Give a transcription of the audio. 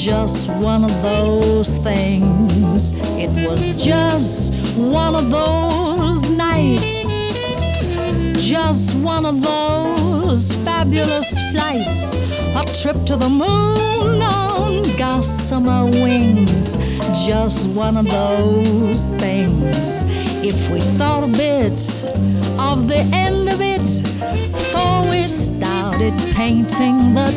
just one of those things. It was just one of those nights, just one of those fabulous flights, a trip to the moon on gossamer wings. Just one of those things. If we thought a bit of the end of it before we started painting the